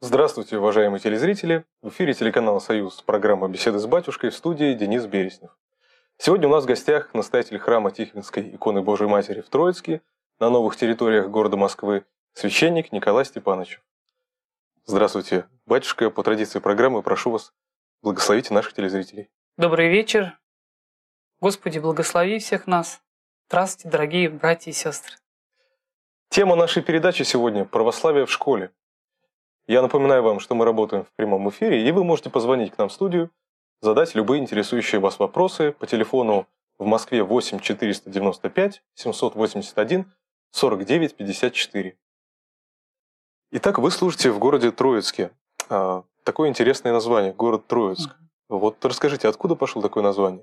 Здравствуйте, уважаемые телезрители! В эфире телеканала «Союз» программа «Беседы с батюшкой», в студии Денис Береснев. Сегодня у нас в гостях настоятель храма Тихвинской иконы Божией Матери в Троицке на новых территориях города Москвы, священник Николай Степанович. Здравствуйте, батюшка! По традиции программы прошу вас, благословите наших телезрителей. Добрый вечер. Господи, благослови всех нас. Здравствуйте, дорогие братья и сестры. Тема нашей передачи сегодня – православие в школе. Я напоминаю вам, что мы работаем в прямом эфире, и вы можете позвонить к нам в студию, задать любые интересующие вас вопросы по телефону в Москве 8 495 781 49 54. Итак, вы служите в городе Троицке. Такое интересное название – город Троицк. Вот расскажите, откуда пошло такое название?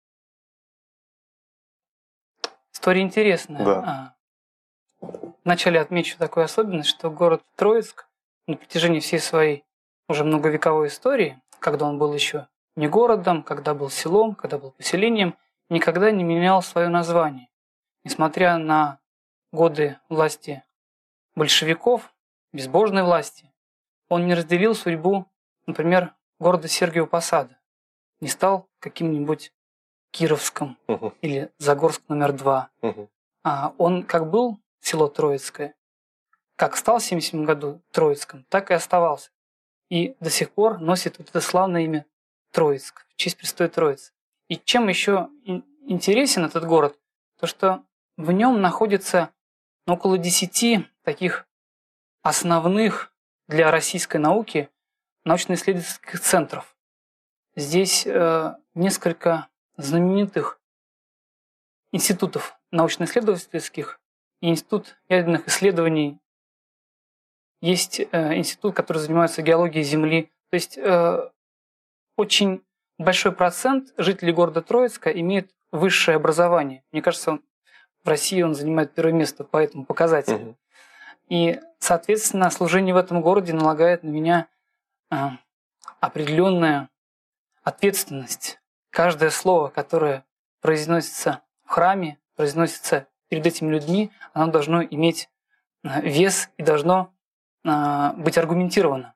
История интересная. Да. Вначале отмечу такую особенность, что город Троицк на протяжении всей своей уже многовековой истории, когда он был еще не городом, когда был селом, когда был поселением, никогда не менял свое название. Несмотря на годы власти большевиков, безбожной власти, он не разделил судьбу, например, города Сергиева Посада, не стал каким-нибудь Кировском или Загорск номер 2. Он как был село Троицкое, как стал в 1977 году Троицком, так и оставался. И до сих пор носит вот это славное имя Троицк, в честь Пресвятой Троицы. И чем еще интересен этот город, то что в нем находится около 10 таких основных для российской науки научно-исследовательских центров. Здесь несколько знаменитых институтов научно-исследовательских и институт ядерных исследований. Есть институт, который занимается геологией Земли. То есть очень большой процент жителей города Троицка имеет высшее образование. Мне кажется, в России он занимает первое место по этому показателю. И, соответственно, служение в этом городе налагает на меня определенную ответственность. Каждое слово, которое произносится в храме, произносится перед этими людьми, оно должно иметь вес и должно быть аргументировано.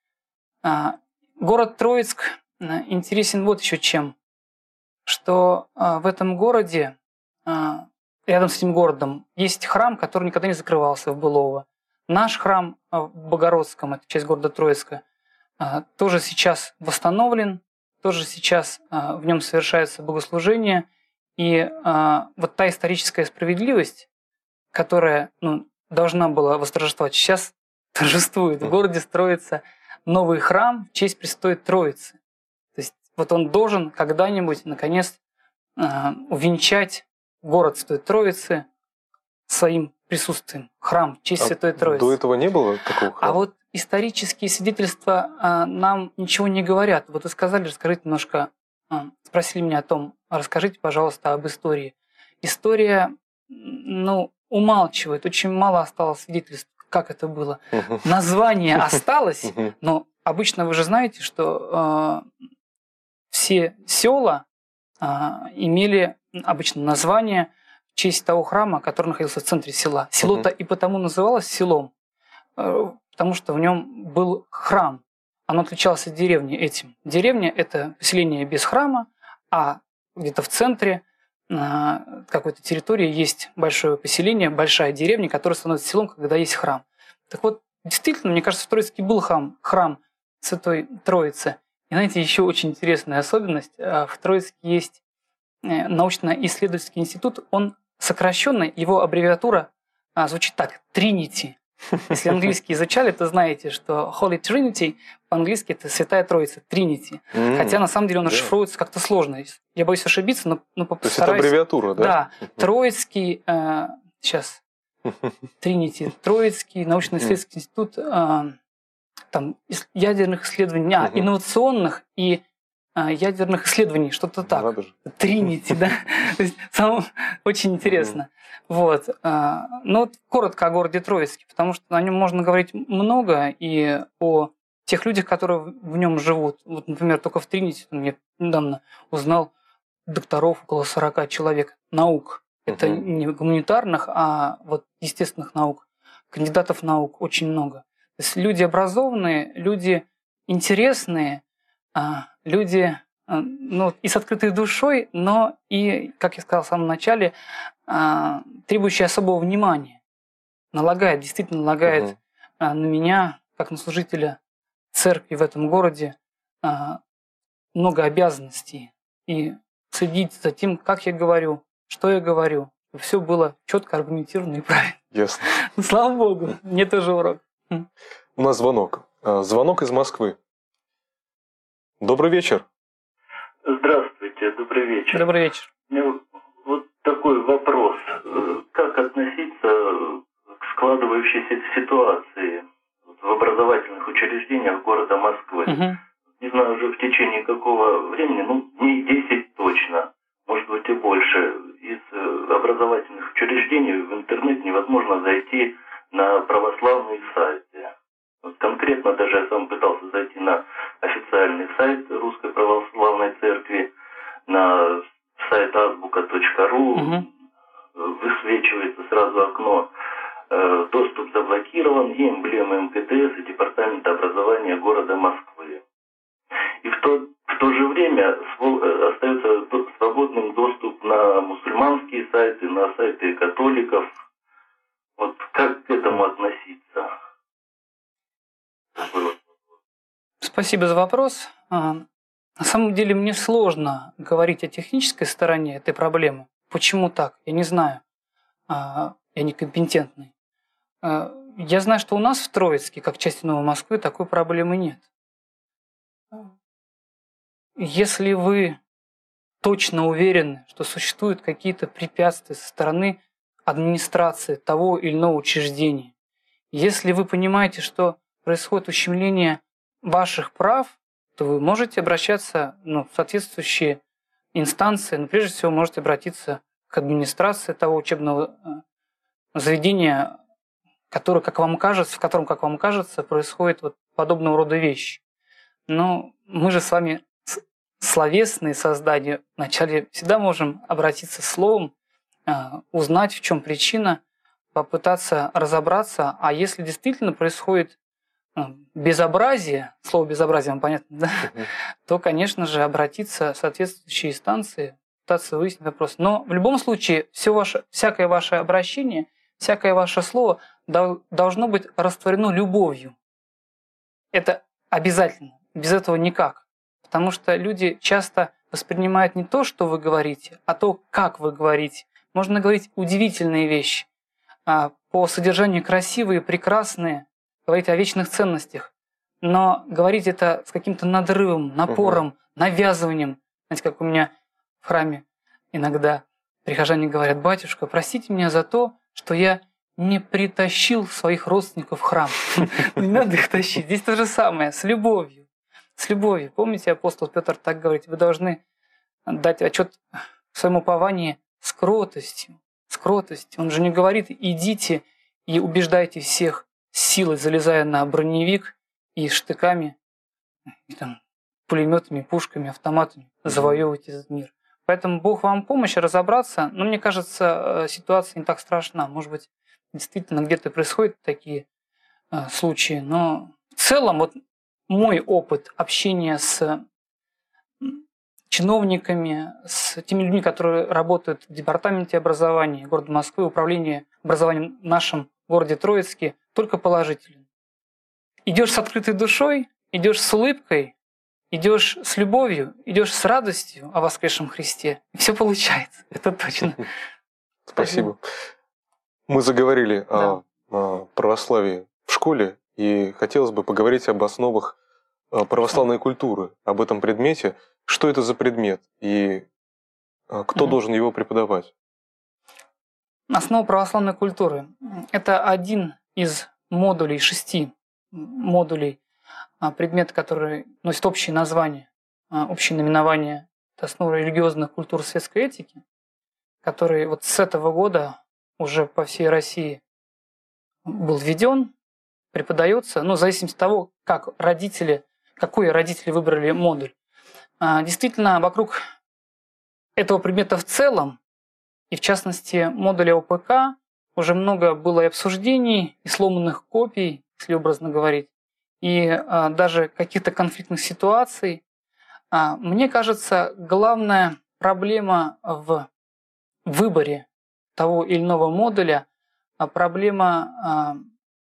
Город Троицк интересен вот еще чем, что в этом городе, рядом с этим городом, есть храм, который никогда не закрывался в Былово. Наш храм в Богородском, это часть города Троицка, тоже сейчас восстановлен, тоже сейчас в нем совершается богослужение. И вот та историческая справедливость, которая должна была восторжествовать, сейчас торжествует. В городе строится новый храм в честь Пресвятой Троицы. То есть вот он должен когда-нибудь, наконец, увенчать город Святой Троицы своим присутствием. Храм в честь Святой Троицы. До этого не было такого храма? А вот исторические свидетельства нам ничего не говорят. Вот вы сказали, расскажите немножко, спросили меня о том, расскажите, пожалуйста, об истории. История, умалчивает, очень мало осталось свидетельств, как это было. Название осталось, но обычно вы же знаете, что все села имели обычно название в честь того храма, который находился в центре села. Село-то и потому называлось селом, потому что в нем был храм. Оно отличалось от деревни этим. Деревня – это поселение без храма, а где-то в центре какой-то территории есть большое поселение, большая деревня, которая становится селом, когда есть храм. Так вот, действительно, мне кажется, в Троицке был храм Святой Троицы. И знаете, еще очень интересная особенность. В Троицке есть научно-исследовательский институт. Он сокращенный, его аббревиатура звучит так – Trinity. Если английский изучали, то знаете, что Holy Trinity по-английски это Святая Троица, Trinity. Хотя на самом деле он расшифровывается как-то сложно. Я боюсь ошибиться, но постараюсь. То есть это аббревиатура, да? Да. Троицкий, сейчас, Trinity, Троицкий научно-исследовательский институт там, ядерных исследований, инновационных и ядерных исследований, что-то так. Trinity, да. То есть, очень интересно. Вот. Но коротко о городе Троицке, потому что о нем можно говорить много, и о тех людях, которые в нем живут. Вот, например, только в Trinity я недавно узнал докторов около 40 человек наук. Это не гуманитарных, а вот естественных наук. Кандидатов наук очень много. есть люди образованные, люди интересные, люди ну, и с открытой душой, но и, как я сказал в самом начале, требующие особого внимания. Действительно налагает на меня, как на служителя церкви в этом городе, много обязанностей. И следить за тем, как я говорю, что я говорю, чтобы все было четко, аргументированно и правильно. Ясно. Слава Богу, мне тоже урок. У нас звонок. Звонок из Москвы. Добрый вечер. Здравствуйте, добрый вечер. Добрый вечер. У меня вот такой вопрос. Как относиться к складывающейся ситуации в образовательных учреждениях города Москвы? Не знаю, уже в течение какого времени, дней 10 точно, может быть и больше, из образовательных учреждений в интернет невозможно зайти на православные сайты. Вот конкретно даже я сам пытался зайти на официальный сайт Русской Православной Церкви, на сайт azbuka.ru, высвечивается сразу окно «Доступ заблокирован» и эмблема МКТС и Департамента образования города Москвы. И в то же время остается свободным доступ на мусульманские сайты, на сайты католиков. Вот как к этому относиться? Спасибо за вопрос. На самом деле мне сложно говорить о технической стороне этой проблемы. Почему так? Я не знаю. Я некомпетентный. Я знаю, что у нас в Троицке, как части Новой Москвы, такой проблемы нет. Если вы точно уверены, что существуют какие-то препятствия со стороны администрации того или иного учреждения, если вы понимаете, что происходит ущемление ваших прав, то вы можете обращаться в соответствующие инстанции, но прежде всего можете обратиться к администрации того учебного заведения, в котором, как вам кажется, происходит подобного рода вещи. Но мы же с вами словесные создания. Вначале всегда можем обратиться словом, узнать, в чем причина, попытаться разобраться. А если действительно происходит безобразие, слово безобразие вам понятно, да? То, конечно же, обратиться в соответствующие инстанции, пытаться выяснить вопрос. Но в любом случае, всякое ваше обращение, всякое ваше слово должно быть растворено любовью. Это обязательно. Без этого никак. Потому что люди часто воспринимают не то, что вы говорите, а то, как вы говорите. Можно говорить удивительные вещи, по содержанию красивые, прекрасные, говорить о вечных ценностях, но говорить это с каким-то надрывом, напором, навязыванием. Знаете, как у меня в храме иногда прихожане говорят: «Батюшка, простите меня за то, что я не притащил своих родственников в храм». Не надо их тащить. Здесь то же самое, с любовью. С любовью. Помните, апостол Петр так говорит: вы должны дать отчет в своем уповании с кротостью. С кротостью. Он же не говорит: идите и убеждайте всех силой, залезая на броневик и штыками, и пулеметами, пушками, автоматами завоевывать этот мир. Поэтому Бог вам помощь разобраться. Но мне кажется, ситуация не так страшна. Может быть, действительно где-то происходят такие случаи. Но в целом, мой опыт общения с чиновниками, с теми людьми, которые работают в департаменте образования города Москвы, управлении образованием в нашем городе Троицке, только положителен. Идешь с открытой душой, идешь с улыбкой, идешь с любовью, идешь с радостью о воскресшем Христе. И все получается. Это точно. Спасибо. Мы заговорили о православии в школе, и хотелось бы поговорить об основах православной культуры, об этом предмете. Что это за предмет и кто должен его преподавать? Основа православной культуры – это один из модулей, 6 модулей предмета, который носит общее название, общее наименование. Это основа религиозных культур светской этики, который с этого года уже по всей России был введен, преподается, в зависимости от того, какой родители выбрали модуль. Действительно, вокруг этого предмета в целом, и в частности модуля ОПК, уже много было и обсуждений, и сломанных копий, если образно говорить, и даже каких-то конфликтных ситуаций. Мне кажется, главная проблема в выборе того или иного модуля, проблема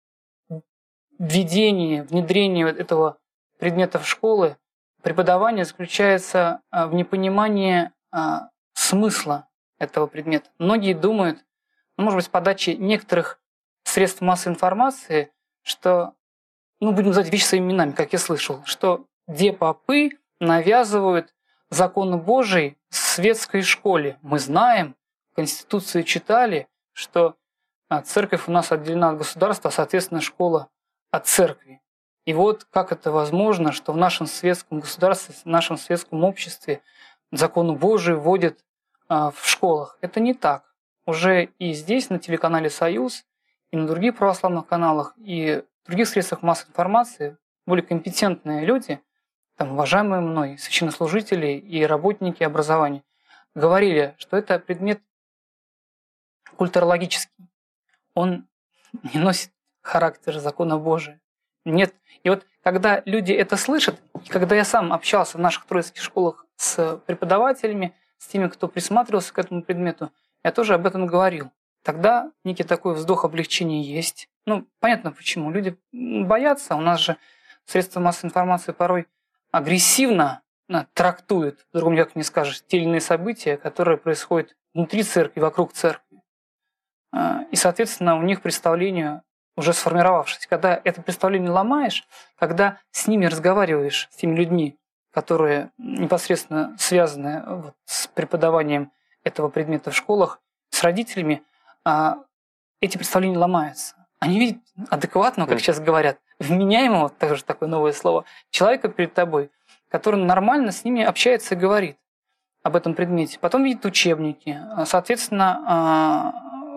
введения, внедрения этого предмета в школы, преподавания заключается в непонимании смысла этого предмета. Многие думают, может быть, с подачи некоторых средств массовой информации, что, будем называть вещи своими именами, как я слышал, что попы навязывают закон Божий в светской школе. Мы знаем, в Конституции читали, что церковь у нас отделена от государства, а, соответственно, школа от церкви. И вот как это возможно, что в нашем светском государстве, в нашем светском обществе закон Божий вводят в школах. Это не так. Уже и здесь, на телеканале «Союз», и на других православных каналах, и в других средствах массовой информации более компетентные люди, там, уважаемые мной, священнослужители и работники образования, говорили, что это предмет культурологический. Он не носит характер закона Божия. Нет. И вот когда люди это слышат, и когда я сам общался в наших троицких школах с преподавателями, с теми, кто присматривался к этому предмету, я тоже об этом говорил. Тогда некий такой вздох облегчения есть. Понятно почему. Люди боятся. У нас же средства массовой информации порой агрессивно трактуют, по-другому как не скажешь, те или иные события, которые происходят внутри церкви, вокруг церкви. И, соответственно, у них представление уже сформировавшееся. Когда это представление ломаешь, когда с ними разговариваешь, с теми людьми, которые непосредственно связаны с преподаванием этого предмета в школах, с родителями, эти представления ломаются. Они видят адекватного, как сейчас говорят, вменяемого, тоже такое новое слово, человека перед тобой, который нормально с ними общается и говорит об этом предмете. Потом видят учебники. Соответственно,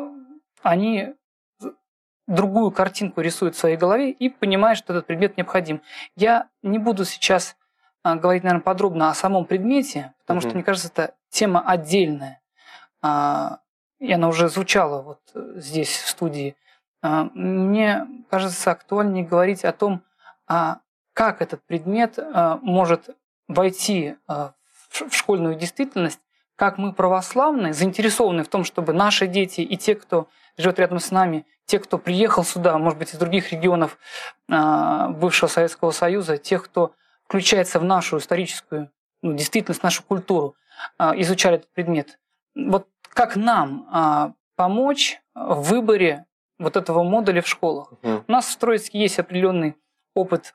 они другую картинку рисуют в своей голове и понимают, что этот предмет необходим. Я не буду сейчас говорить, наверное, подробно о самом предмете, потому что, мне кажется, это тема отдельная. И она уже звучала здесь, в студии. Мне кажется, актуальнее говорить о том, как этот предмет может войти в школьную действительность, как мы, православные, заинтересованы в том, чтобы наши дети и те, кто живет рядом с нами, те, кто приехал сюда, может быть, из других регионов бывшего Советского Союза, тех, кто включается в нашу историческую действительность, нашу культуру, изучали этот предмет. Вот как нам помочь в выборе этого модуля в школах? У нас в Троицке есть определенный опыт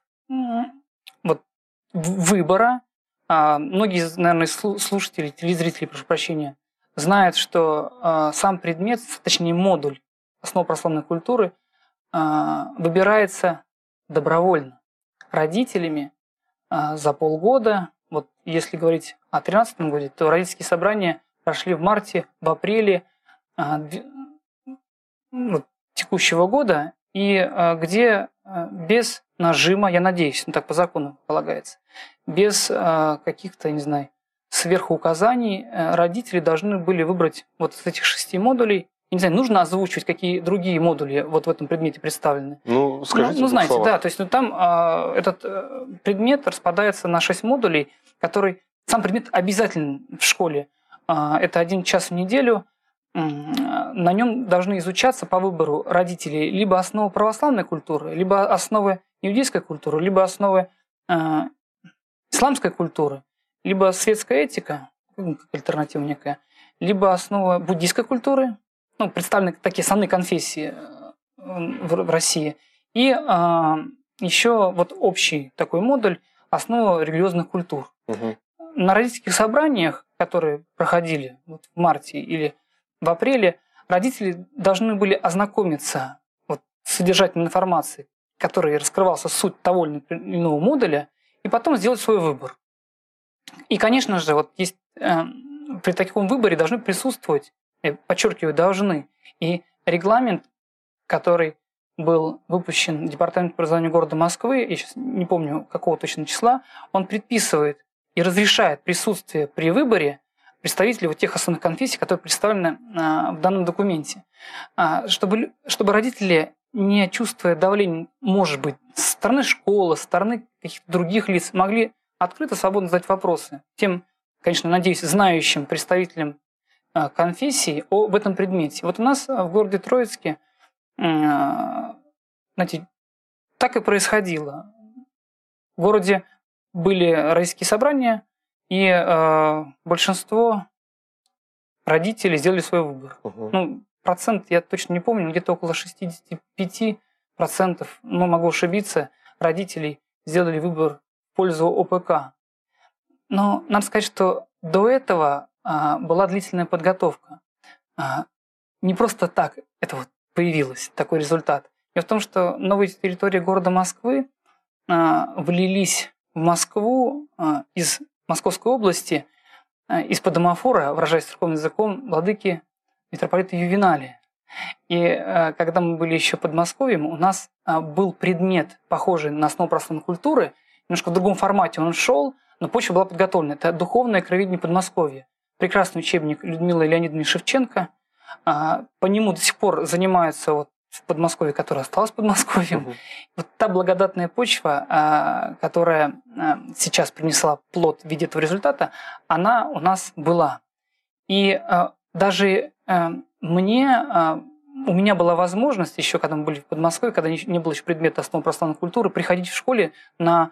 выбора. Многие, наверное, слушатели, телезрители, прошу прощения, знают, что сам предмет, точнее модуль основ православной культуры выбирается добровольно родителями за полгода. Если говорить о 2013 году, то родительские собрания прошли в марте, в апреле текущего года, и где без нажима, я надеюсь, так по закону полагается, без каких-то, не знаю, сверхуказаний родители должны были выбрать из этих 6 модулей. Не знаю, нужно озвучивать, какие другие модули в этом предмете представлены. Скажите, знаете, да, то есть там этот предмет распадается на 6 модулей, который сам предмет обязателен в школе. Это 1 час в неделю. На нем должны изучаться по выбору родителей либо основы православной культуры, либо основы иудейской культуры, либо основы исламской культуры, либо светская этика, как альтернатива некая, либо основа буддийской культуры, представлены такие основные конфессии в России, и еще общий такой модуль основа религиозных культур. На родительских собраниях, которые проходили в марте или в апреле, родители должны были ознакомиться с содержательной информацией, которой раскрывался суть того или иного модуля, и потом сделать свой выбор. И, конечно же, есть при таком выборе должны присутствовать, я подчеркиваю, должны, и регламент, который был выпущен Департаментом образования города Москвы, я сейчас не помню какого точно числа, он предписывает и разрешает присутствие при выборе представителей тех основных конфессий, которые представлены в данном документе. Чтобы родители не чувствуя давления, может быть, со стороны школы, со стороны каких-то других лиц, могли открыто, свободно задать вопросы тем, конечно, надеюсь, знающим представителям конфессии об этом предмете. Вот у нас в городе Троицке, знаете, так и происходило. В городе были родительские собрания, и большинство родителей сделали свой выбор. Ну, процент я точно не помню, где-то около 65%, но могу ошибиться, родителей сделали выбор в пользу ОПК. Но надо сказать, что до этого была длительная подготовка. Не просто так это вот появилось, такой результат. Дело в том, что новые территории города Москвы влились в Москву из Московской области, из-под домофора, выражаясь церковным языком, владыки митрополита Ювеналия. И когда мы были еще под Подмосковьем, у нас был предмет, похожий на основу православной культуры, немножко в другом формате он шел, но почва была подготовлена. Это «Духовное краеведение Подмосковья». Прекрасный учебник Людмилы Леонидовны Шевченко. По нему до сих пор занимаются вот в Подмосковье, которое осталось Подмосковьем. Вот та благодатная почва, которая сейчас принесла плод в виде этого результата, она у нас была. И даже у меня была возможность, еще когда мы были в Подмосковье, когда не было еще предмета основ православной культуры, приходить в школе на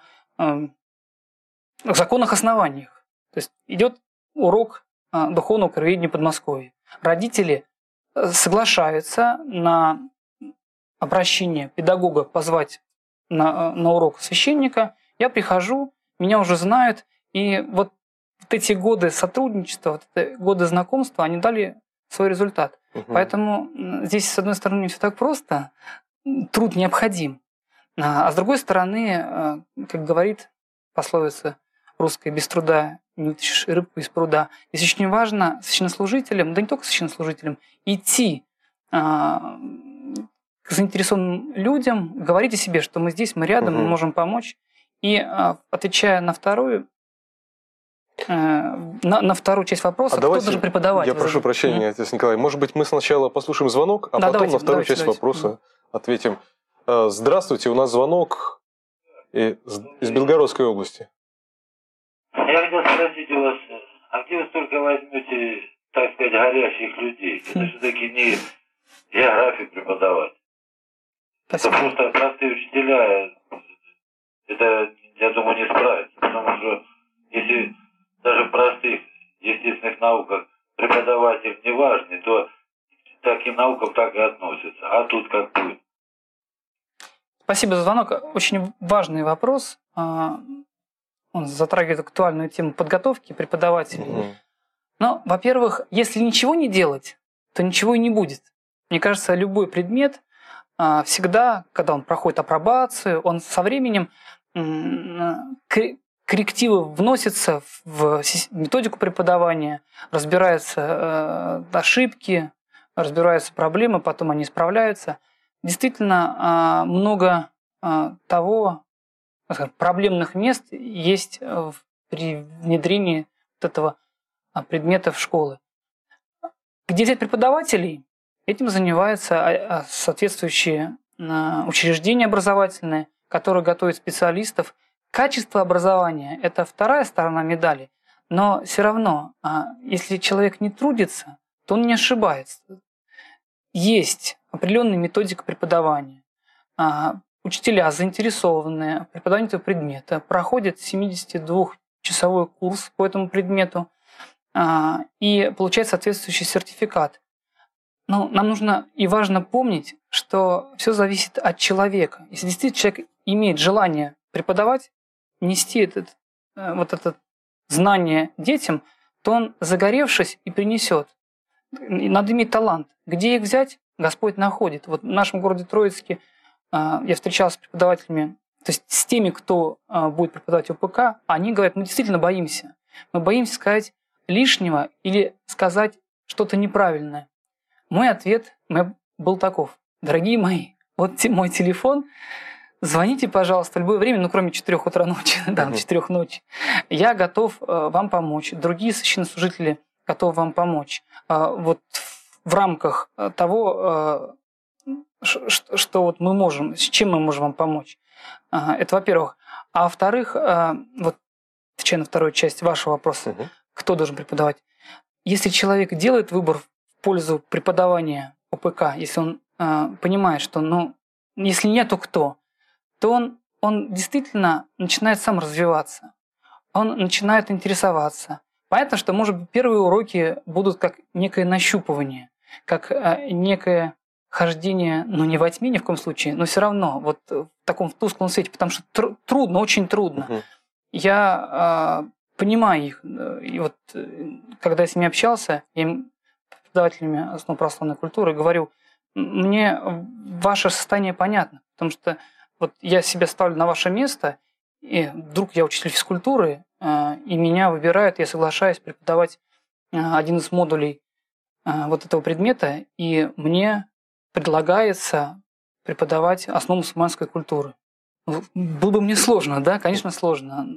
законных основаниях. То есть идет урок духовного краеведения Подмосковья. Родители соглашаются на обращение педагога позвать на урок священника. Я прихожу, меня уже знают, и вот эти годы сотрудничества, вот эти годы знакомства, они дали свой результат. Поэтому здесь, с одной стороны, не все так просто, труд необходим. А с другой стороны, как говорит пословица русская, без труда не вытащишь рыбку из пруда. Здесь очень важно священнослужителям, да не только священнослужителям, идти к заинтересованным людям, говорить о себе, что мы здесь, мы рядом, мы можем помочь. И отвечая на вторую часть вопроса, кто должен преподавать? Я прошу прощения, отец Николай. Может быть, мы сначала послушаем звонок, а потом на вторую часть вопроса ответим. Здравствуйте, у нас звонок из Белгородской области. Я хотел спросить у вас, а где вы столько возьмете, так сказать, горящих людей? Это же таки не географию преподавать. Это просто простые учителя, это, я думаю, не справится. Потому что если даже в простых естественных науках преподаватель не важный, то к таким наукам так и относятся. А тут как будет? Спасибо за звонок. Очень важный вопрос. Он затрагивает актуальную тему подготовки преподавателей. Но, во-первых, если ничего не делать, то ничего и не будет. Мне кажется, любой предмет всегда, когда он проходит апробацию, он со временем коррективы вносятся в методику преподавания, разбираются ошибки, разбираются проблемы, потом они исправляются. Действительно, много того, проблемных мест есть при внедрении вот этого предмета в школы. Где взять преподавателей? Этим занимаются соответствующие учреждения образовательные, которые готовят специалистов. Качество образования – это вторая сторона медали, но все равно, если человек не трудится, то он не ошибается. Есть определенная методика преподавания. Учителя, заинтересованные в преподавании этого предмета, проходят 72-часовой курс по этому предмету и получают соответствующий сертификат. Но нам нужно и важно помнить, что все зависит от человека. Если действительно человек имеет желание преподавать, нести это знание детям, то он, загоревшись, и принесет. И надо иметь талант. Где их взять, Господь находит. Вот в нашем городе Троицке я встречался с преподавателями, то есть с теми, кто будет преподавать ОПК, они говорят, мы действительно боимся. Мы боимся сказать лишнего или сказать что-то неправильное. Мой ответ был таков. Дорогие мои, вот мой телефон, звоните, пожалуйста, в любое время, ну, кроме 4 утра ночи, да, 4 ночи. Я готов вам помочь. Другие священнослужители готовы вам помочь. Вот в рамках того что вот мы можем, с чем мы можем вам помочь. Это во-первых. А во-вторых, вот отвечая на вторую часть вашего вопроса, кто должен преподавать. Если человек делает выбор в пользу преподавания ОПК, если он понимает, что, ну, если нет, то кто, то он действительно начинает сам развиваться. Он начинает интересоваться. Понятно, что, может быть, первые уроки будут как некое нащупывание, как некое хождение, ну, не во тьме ни в коем случае, но все равно вот в таком тусклом свете, потому что трудно, очень трудно. Я понимаю их. И вот когда я с ними общался, я преподавателями основ православной культуры говорю, мне ваше состояние понятно, потому что вот я себя ставлю на ваше место, и вдруг я учитель физкультуры, и меня выбирают, я соглашаюсь преподавать один из модулей вот этого предмета, и мне предлагается преподавать основу мусульманской культуры. Было бы мне сложно, да, конечно, сложно.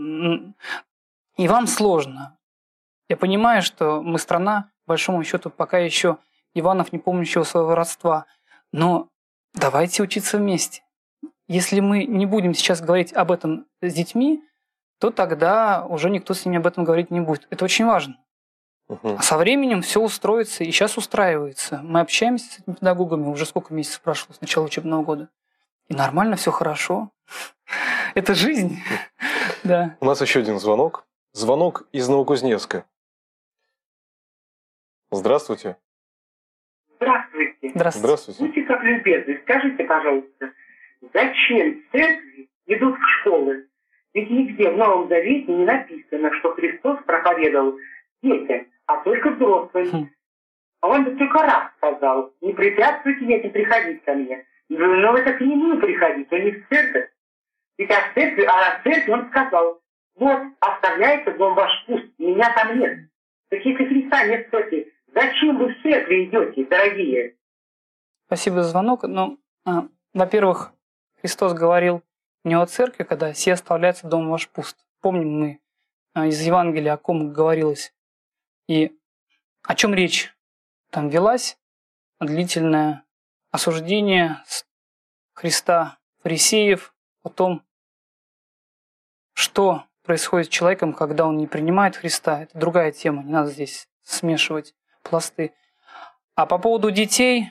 И вам сложно. Я понимаю, что мы страна, по большому счету, пока еще Иванов, не помнящего своего родства. Но давайте учиться вместе. Если мы не будем сейчас говорить об этом с детьми, то тогда уже никто с ними об этом говорить не будет. Это очень важно. А со временем все устроится, и сейчас устраивается. Мы общаемся с этими педагогами, уже сколько месяцев прошло с начала учебного года. И нормально, все хорошо. Это жизнь. Да. У нас еще один звонок. Звонок из Новокузнецка. Здравствуйте. Здравствуйте. Здравствуйте. Будьте как любезны, скажите, пожалуйста, зачем церкви идут в школы? Ведь нигде в Новом Завете не написано, что Христос проповедовал детям, а только взрослым. А он бы только раз сказал, не препятствуйте детям приходить ко мне. Но вы так и не будете приходить, а не в церковь. Ведь о церкви он сказал, вот, оставляйте дом ваш пуст, меня там нет. Так если Христа нет в церкви, зачем вы в церкви идете, дорогие? Спасибо за звонок. Ну, во-первых, Христос говорил не о церкви, когда «се оставляется дом ваш пуст». Помним мы из Евангелия, о ком говорилось и о чем речь там велась. Длительное осуждение Христа фарисеев о том, что происходит с человеком, когда он не принимает Христа. Это другая тема, не надо здесь смешивать пласты. А по поводу детей,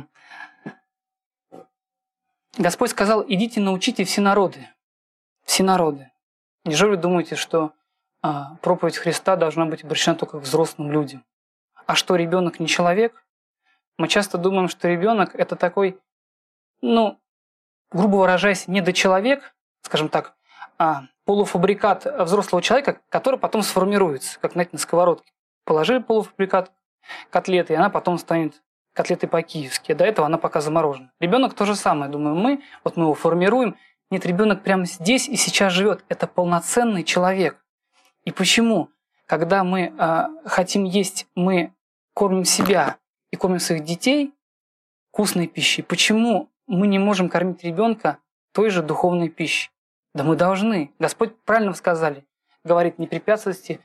Господь сказал, идите научите все народы. Все народы. Неужели вы думаете, что проповедь Христа должна быть обращена только к взрослым людям? А что, ребенок не человек? Мы часто думаем, что ребенок это такой, ну, грубо выражаясь, недочеловек, скажем так, полуфабрикат взрослого человека, который потом сформируется, как, знаете, на сковородке. Положили полуфабрикат котлеты, и она потом станет котлеты по-киевски. До этого она пока заморожена. Ребенок то же самое, думаю, мы его формируем. Нет, ребенок прямо здесь и сейчас живет. Это полноценный человек. И почему? Когда мы хотим есть, мы кормим себя и кормим своих детей вкусной пищей. Почему мы не можем кормить ребенка той же духовной пищей? Да мы должны. Господь правильно сказали. Говорит, не препятствуйте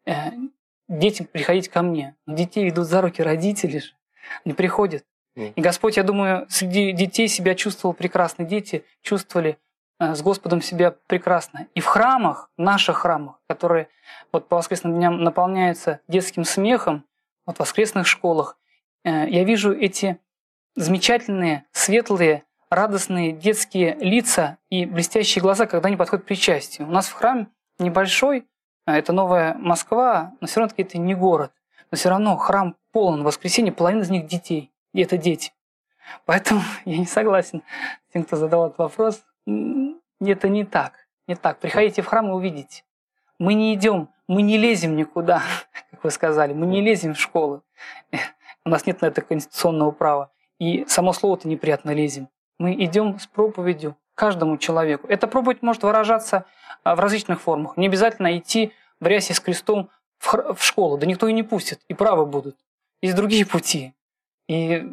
детям приходить ко мне. Но детей ведут за руки родители же. Не приходят. И Господь, я думаю, среди детей себя чувствовал прекрасно. Дети чувствовали с Господом себя прекрасно. И в храмах, в наших храмах, которые вот по воскресным дням наполняются детским смехом, вот в воскресных школах, я вижу эти замечательные, светлые, радостные детские лица и блестящие глаза, когда они подходят к причастию. У нас в храме небольшой, это Новая Москва, но все равно это не город. Но все равно храм полон в воскресенье, половина из них детей. И это дети. Поэтому я не согласен с тем, кто задал этот вопрос. Это не так. Не так. Приходите в храм и увидите. Мы не идем, мы не лезем никуда, как вы сказали. Мы не лезем в школы. У нас нет на это конституционного права. И само слово-то неприятно лезем. Мы идем с проповедью каждому человеку. Эта проповедь может выражаться в различных формах. Не обязательно идти в рясе с крестом в школу. Да никто и не пустит. И правы будут. Есть другие пути. И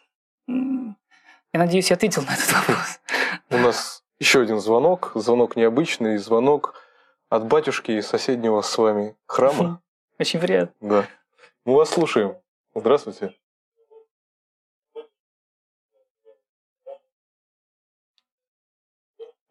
я надеюсь, я ответил на этот вопрос. У нас еще один звонок. Звонок необычный. Звонок от батюшки из соседнего с вами храма. Очень приятно. Да. Мы вас слушаем. Здравствуйте.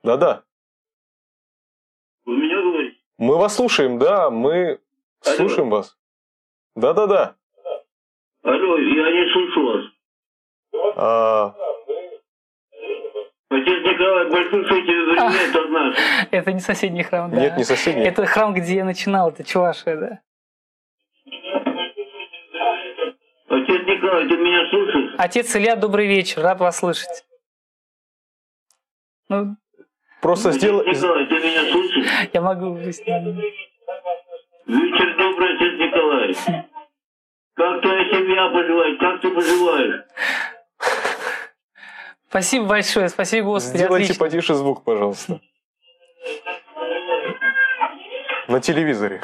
Да-да. Вы меня говорите? Мы вас слушаем, да, мы слушаем вас. Да-да-да. Алло, я не слышу вас. Отец Николай, большой тебе привет от нас. Это не соседний храм, да. Нет, не соседний. Это храм, где я начинал, это Чувашия, да. Отец Николай, ты меня слышишь? Отец Илья, добрый вечер, рад вас слышать. Ну, просто сделай... Николай, ты меня слышишь? Я могу объяснить. Вечер добрый, отец Николай. Как твоя семья поживает? Как ты поживаешь? Спасибо большое, спасибо, Господи. Сделайте отлично. потише звук, пожалуйста. На телевизоре.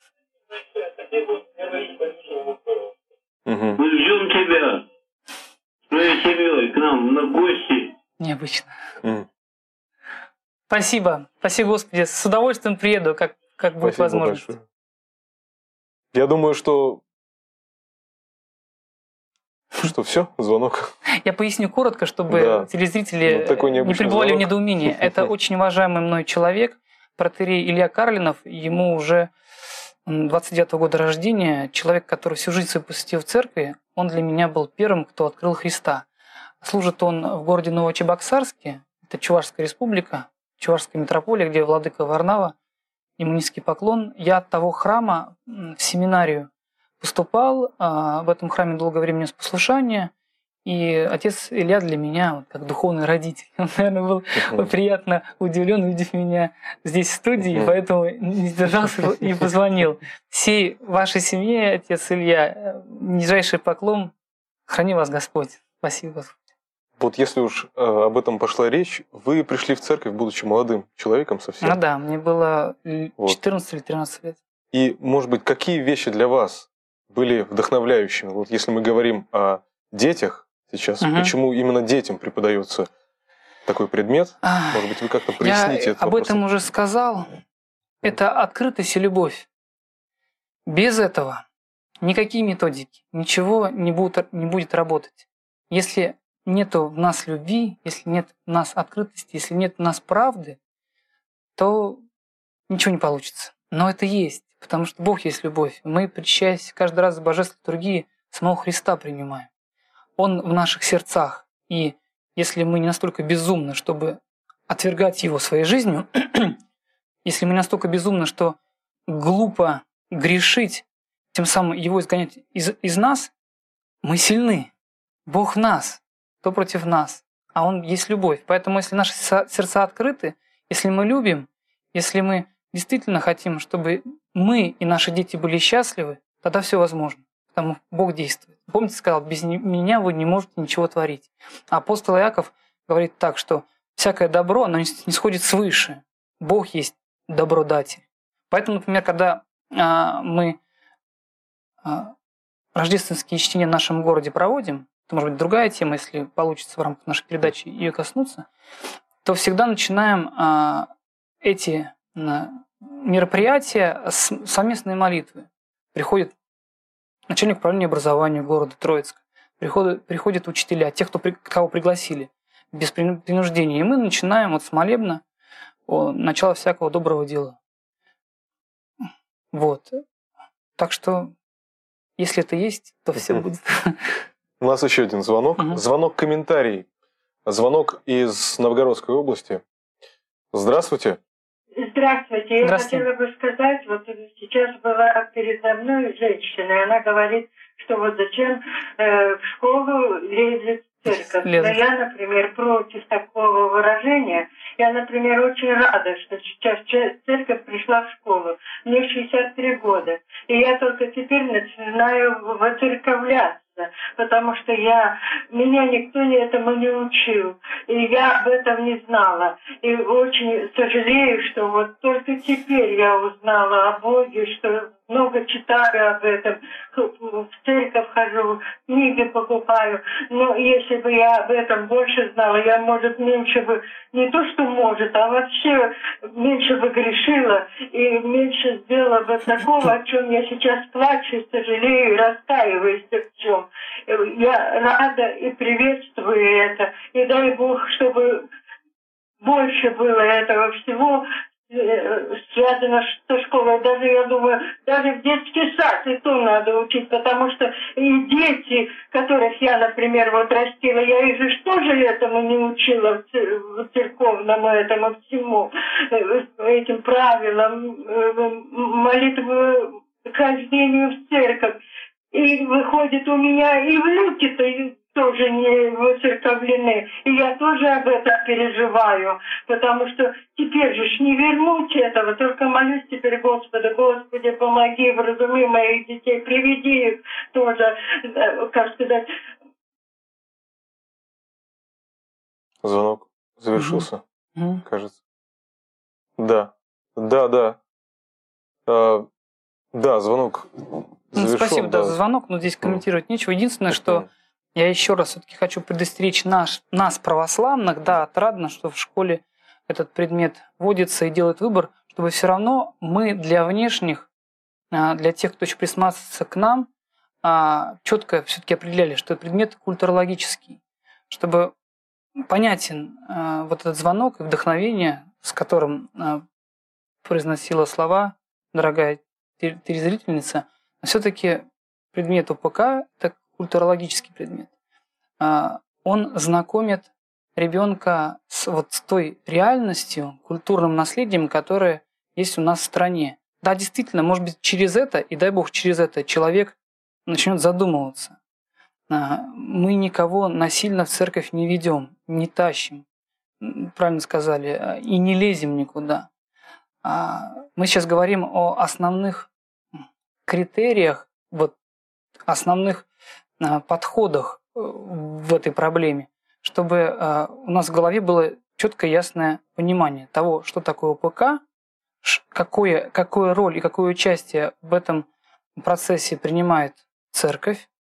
Мы ждем тебя с твоей семьей к нам на гости. Необычно. Спасибо, спасибо, Господи. С удовольствием приеду, как будет возможность. Большое. Я думаю, что все, звонок. Я поясню коротко, чтобы телезрители не пребывали в недоумении. Это очень уважаемый мной человек, протоиерей Илья Карлинов. Ему уже 29-го года рождения. Человек, который всю жизнь свою посвятил в церкви. Он для меня был первым, кто открыл Христа. Служит он в городе Новочебоксарске. Это Чувашская республика, Чувашская митрополия, где владыка Варнава. Ему низкий поклон. Я от того храма в семинарию поступал, в этом храме долгое время нес послушание, и отец Илья для меня как духовный родитель. Он, наверное, был приятно удивлен, увидев меня здесь в студии, поэтому не сдержался и позвонил. Всей вашей семье, отец Илья, нижайший поклон, храни вас Господь. Спасибо, Господь. Вот если уж об этом пошла речь, вы пришли в церковь, будучи молодым человеком совсем. Ну да, мне было 14 или 13 лет. И, может быть, какие вещи для вас были вдохновляющими? Вот если мы говорим о детях сейчас, почему именно детям преподается такой предмет? Может быть, вы как-то проясните этот вопрос? Я об этом уже сказал. Это открытость и любовь. Без этого никакие методики, ничего не будет работать. Если нету в нас любви, если нет в нас открытости, если нет в нас правды, то ничего не получится. Но это есть. Потому что Бог есть любовь. Мы, причащаясь каждый раз в божественной литургии, самого Христа принимаем. Он в наших сердцах. И если мы не настолько безумны, чтобы отвергать Его своей жизнью, если мы настолько безумны, что глупо грешить, тем самым Его изгонять из нас, мы сильны. Бог в нас, кто против нас. А Он есть любовь. Поэтому если наши сердца открыты, если мы любим, если мы действительно хотим, чтобы мы и наши дети были счастливы, тогда все возможно. Потому что Бог действует. Помните, сказал, без меня вы не можете ничего творить. А апостол Иаков говорит так, что всякое добро, оно не сходит свыше. Бог есть добродатель. Поэтому, например, когда мы рождественские чтения в нашем городе проводим, это может быть другая тема, если получится в рамках нашей передачи ее коснуться, то всегда начинаем эти мероприятия с совместной молитвы. Приходит начальник управления образования города Троицка, приходят учителя, тех, кого пригласили, без принуждения. И мы начинаем вот с молебна начало всякого доброго дела. Вот. Так что, если это есть, то все будет. У нас еще один звонок. Звонок-комментарий. Звонок из Новгородской области. Здравствуйте. Здравствуйте. Я хотела бы сказать, вот сейчас была передо мной женщина, и она говорит, что вот зачем в школу лезет церковь. Но я, например, против такого выражения. Я, например, очень рада, что сейчас церковь пришла в школу. Мне 63 года. И я только теперь начинаю воцерковляться. Потому что меня никто этому не учил. И я об этом не знала. И очень сожалею, что вот только теперь я узнала о Боге, что много читаю об этом, в церковь хожу, книги покупаю. Но если бы я об этом больше знала, я, может, меньше бы, не то что может, а вообще меньше бы грешила и меньше сделала бы такого, о чем я сейчас плачу, сожалею и раскаиваюсь в чем. Я рада и приветствую это. И дай Бог, чтобы больше было этого всего связано со школой. Даже, я думаю, даже в детский сад и то надо учить, потому что и дети, которых я, например, вот растила, я их же тоже этому не учила, в церковному этому всему, этим правилам, молитву, хождению в церковь. И выходит, у меня и внуки-то тоже не выцерковлены. И я тоже об этом переживаю, потому что теперь же не вернуть этого, только молюсь теперь Господа, Господи, помоги, вразуми моих детей, приведи их тоже, как сказать. Звонок завершился, кажется. Да, да. Да, звонок завершен. Спасибо, да, за звонок, но здесь комментировать нечего. Единственное, что я еще раз все-таки хочу предостеречь нас, православных, да, отрадно, что в школе этот предмет вводится и делает выбор, чтобы все равно мы для внешних, для тех, кто еще присматривается к нам, четко все-таки определяли, что это предмет культурологический, чтобы понятен вот этот звонок и вдохновение, с которым произносила слова дорогая телезрительница, все-таки предмет УПК – это культурологический предмет. Он знакомит ребенка с той реальностью, культурным наследием, которое есть у нас в стране. Да, действительно, может быть, через это, и дай бог, через это человек начнет задумываться. Мы никого насильно в церковь не ведем, не тащим, правильно сказали, и не лезем никуда. Мы сейчас говорим о основных критериях, основных подходах в этой проблеме, чтобы у нас в голове было четкое ясное понимание того, что такое ОПК, какую роль и какое участие в этом процессе принимает церковь,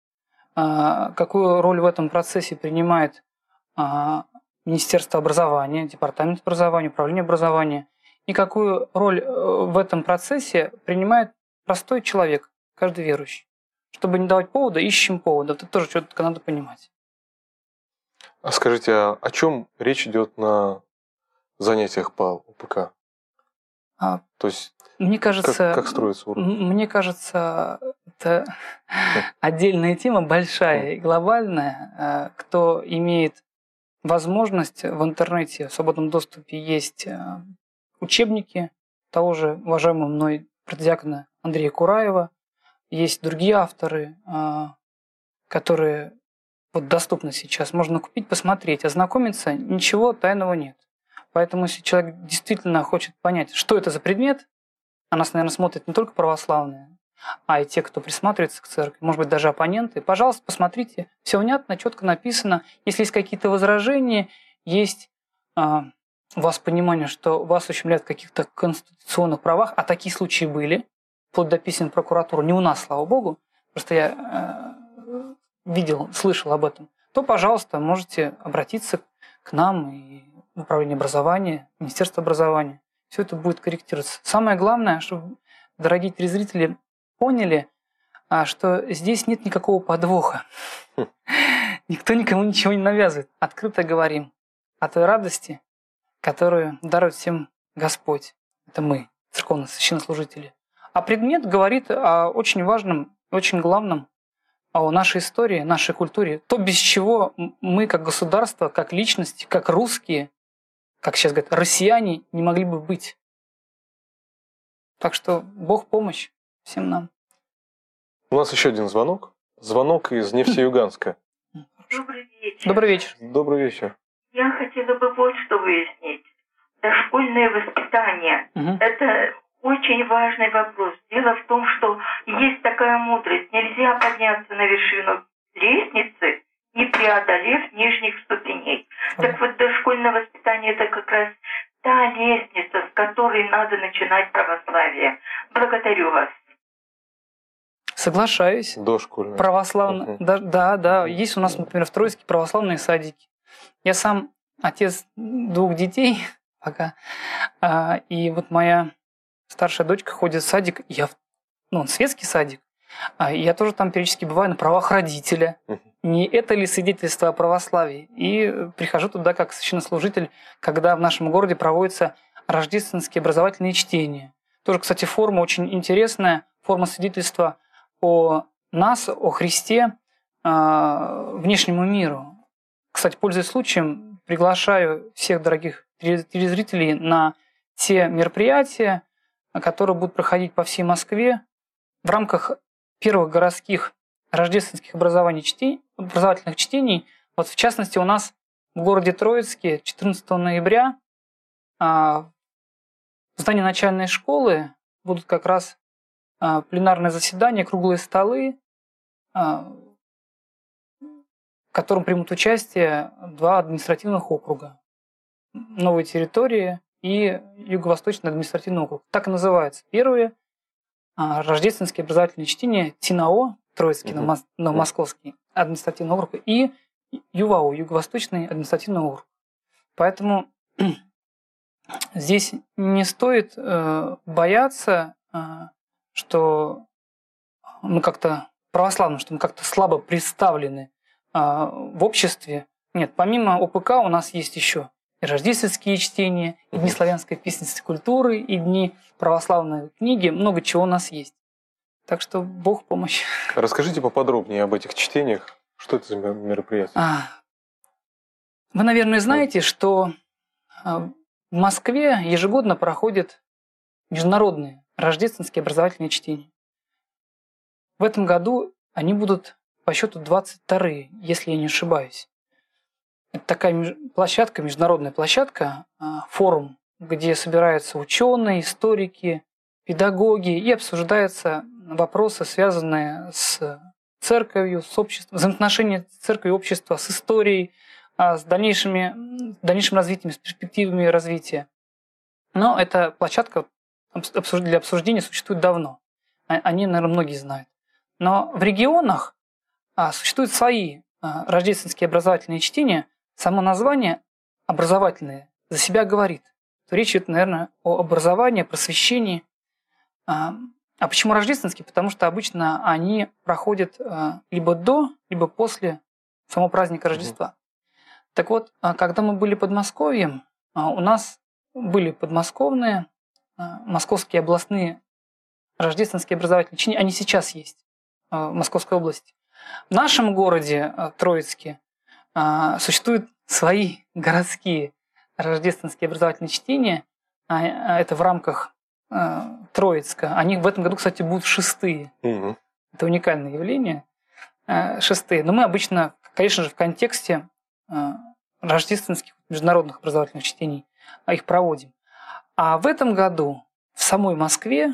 какую роль в этом процессе принимает Министерство образования, Департамент образования, Управление образования, и какую роль в этом процессе принимает простой человек, каждый верующий. Чтобы не давать повода, ищем повода. Это тоже что-то надо понимать. А скажите, о чем речь идет на занятиях по УПК? То есть, мне кажется, как строится урок? Мне кажется, это отдельная тема, большая и глобальная. Кто имеет возможность в интернете, в свободном доступе есть учебники того же уважаемого мной протодиакона Андрея Кураева, есть другие авторы, которые доступны сейчас. Можно купить, посмотреть, ознакомиться, ничего тайного нет. Поэтому, если человек действительно хочет понять, что это за предмет, а нас, наверное, смотрят не только православные, а и те, кто присматривается к церкви, может быть, даже оппоненты, пожалуйста, посмотрите, все внятно, четко написано. Если есть какие-то возражения, есть у вас понимание, что вас ущемляют в каких-то конституционных правах, а такие случаи были, вплоть до писем в прокуратуру, не у нас, слава богу, просто я видел, слышал об этом, то, пожалуйста, можете обратиться к нам и в Управление образования, Министерство образования. Все это будет корректироваться. Самое главное, чтобы дорогие телезрители поняли, что здесь нет никакого подвоха. Никто никому ничего не навязывает. Открыто говорим о той радости, которую дарует всем Господь. Это мы, церковные священнослужители. А предмет говорит о очень важном, очень главном, о нашей истории, нашей культуре. То, без чего мы, как государство, как личности, как русские, как сейчас говорят, россияне, не могли бы быть. Так что Бог помощь всем нам. У нас еще один звонок. Звонок из Нефтеюганска. Добрый вечер. Добрый вечер. Добрый вечер. Я хотела бы вот что выяснить. Дошкольное воспитание. Это очень важный вопрос. Дело в том, что есть такая мудрость. Нельзя подняться на вершину лестницы, не преодолев нижних ступеней. Так вот, дошкольное воспитание – это как раз та лестница, с которой надо начинать православие. Благодарю вас. Соглашаюсь. Дошкольное. Православные. Да. Есть у нас, например, в Троицке православные садики. Я сам отец 2 детей пока. И вот моя старшая дочка ходит в садик. Он светский садик. Я тоже там периодически бываю на правах родителя. не это ли свидетельство о православии. И прихожу туда как священнослужитель, когда в нашем городе проводятся рождественские образовательные чтения. Тоже, кстати, форма очень интересная, форма свидетельства о нас, о Христе, внешнему миру. Кстати, пользуясь случаем, приглашаю всех дорогих телезрителей на те мероприятия, которые будут проходить по всей Москве в рамках первых городских рождественских образовательных чтений. Вот в частности у нас в городе Троицке 14 ноября в здании начальной школы будут как раз пленарные заседания, круглые столы, в котором примут участие 2 административных округа. Новые территории и Юго-Восточный административный округ. Так и называется. Первые рождественские образовательные чтения ТИНАО, Троицкий, Новомосковский административный округ, и ЮВАО, Юго-Восточный административный округ. Поэтому здесь не стоит бояться, что мы как-то православны, что мы как-то слабо представлены в обществе. Нет, помимо ОПК у нас есть еще и рождественские чтения, и дни славянской песенной культуры, и дни православной книги, много чего у нас есть. Так что Бог помощь. Расскажите поподробнее об этих чтениях. Что это за мероприятие? Вы, наверное, знаете, что в Москве ежегодно проходят международные рождественские образовательные чтения. В этом году они будут по счету 22-е, если я не ошибаюсь. Это такая площадка, международная площадка, форум, где собираются ученые, историки, педагоги и обсуждаются вопросы, связанные с церковью, с обществом, взаимоотношения церкви и общества с историей, с дальнейшим развитием, с перспективами развития. Но эта площадка для обсуждения существует давно. Они, наверное, многие знают. Но в регионах существуют свои рождественские образовательные чтения. Само название «образовательные» за себя говорит. То речь идет, наверное, о образовании, просвещении. А почему рождественские? Потому что обычно они проходят либо до, либо после самого праздника Рождества. Так вот, когда мы были под Подмосковьем, у нас были подмосковные, московские областные рождественские образовательные чтения. Они сейчас есть в Московской области. В нашем городе Троицке существуют свои городские рождественские образовательные чтения. Это в рамках Троицка. Они в этом году, кстати, будут 6-е. Это уникальное явление. 6-е. Но мы обычно, конечно же, в контексте рождественских международных образовательных чтений их проводим. А в этом году в самой Москве,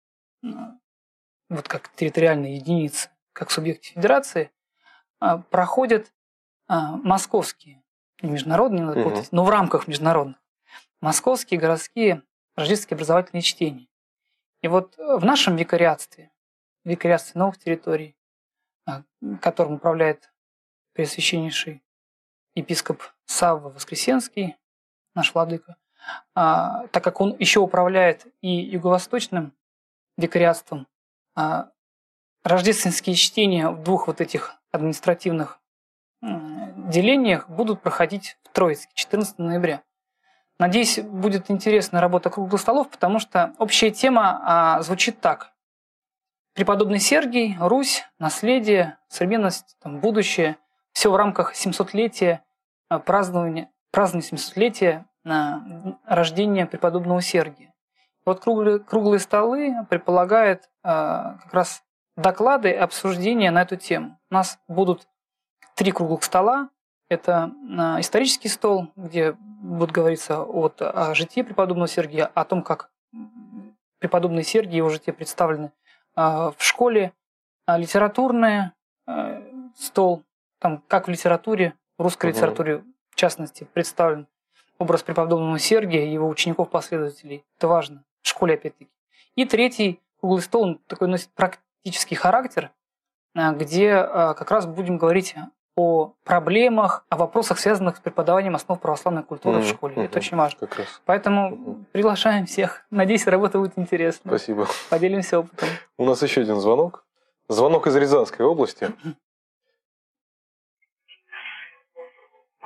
вот как территориальная единица, как субъекте федерации, проходят московские, не международные, надо путать, но в рамках международных, московские городские рождественские образовательные чтения. И вот в нашем викариатстве новых территорий, которым управляет преосвященнейший епископ Савва Воскресенский, наш владыка, так как он еще управляет и юго-восточным викариатством, рождественские чтения в 2 вот этих административных делениях будут проходить в Троицке 14 ноября. Надеюсь, будет интересная работа круглых столов, потому что общая тема звучит так. Преподобный Сергий, Русь, наследие, современность, будущее. Все в рамках 700-летия, празднования 700-летия рождения преподобного Сергия. Вот круглые столы предполагают как раз доклады и обсуждения на эту тему. У нас будут 3 круглых стола. Это исторический стол, где будет говориться о житии преподобного Сергия, о том, как преподобный Сергий и его житие представлены в школе. Литературный стол, там, как в литературе, в русской литературе в частности, представлен образ преподобного Сергия и его учеников-последователей. Это важно. В школе, опять-таки. И 3 круглый стол, он такой носит практический характер, где как раз будем говорить о проблемах, о вопросах, связанных с преподаванием основ православной культуры в школе. Это очень важно. Поэтому приглашаем всех. Надеюсь, работа будет интересна. Спасибо. Поделимся опытом. У нас еще один звонок. Звонок из Рязанской области.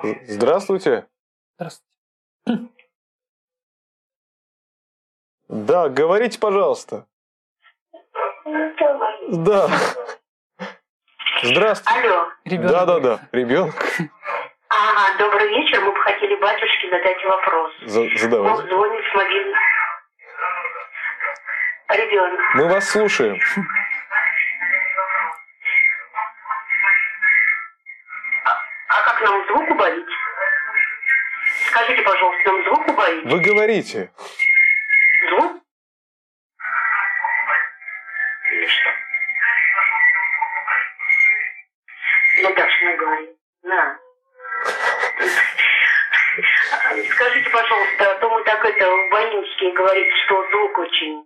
Здравствуйте. Здравствуйте. Да, говорите, пожалуйста. Да. Здравствуйте. Алло. Да, ребенок. Ага, добрый вечер. Мы бы хотели батюшке задать вопрос. Задавайте. Он звонит с мобильного. Ребенок. Мы вас слушаем. А как нам звук убавить? Скажите, пожалуйста, нам звук убавить? Вы говорите. Звук? Или что? Наташа говорит. На. Скажите, пожалуйста, а то мы так в больничке говорит, что звук очень...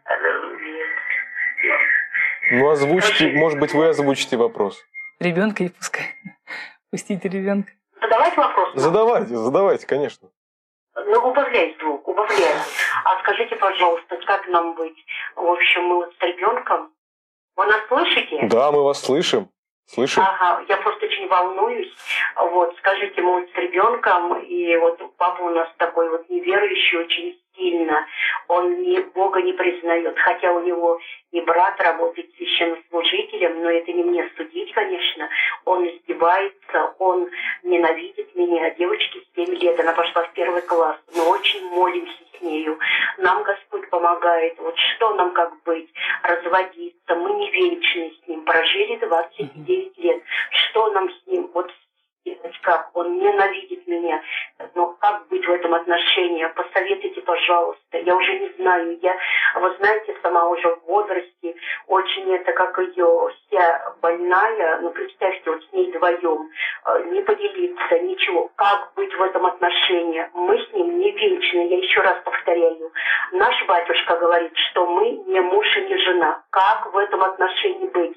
Ну, озвучьте, может быть, вы озвучите вопрос. Ребенка и пускай. Пустите ребенка. Задавайте вопрос. Задавайте, конечно. Ну, убавляй звук, убавляй. А скажите, пожалуйста, как нам быть? В общем, мы вот с ребенком. Вы нас слышите? Да, мы вас слышим. Ага, я просто очень волнуюсь. Вот, скажите, мы вот с ребенком, и вот папа у нас такой вот неверующий очень сильно. Он Бога не признает, хотя у него и брат работает священнослужителем, но это не мне судить, конечно. Он издевается, он ненавидит меня. Девочке 7 лет, она пошла в 1 класс. Мы очень молимся с нею. Нам Господь помогает. Вот что нам как быть? Разводиться. Мы не вечны с ним. Прожили 29 лет. Что нам с ним? Вот как? Он ненавидит меня. Но как быть в этом отношении? Посоветуйте, пожалуйста. Я уже не знаю. Вы знаете, сама уже в возрасте, очень это как ее вся больная. Ну, представьте, вот с ней вдвоем. Не поделиться, ничего. Как быть в этом отношении? Мы с ним не вечны. Я еще раз повторяю. Наш батюшка говорит, что мы не муж и не жена. Как в этом отношении быть?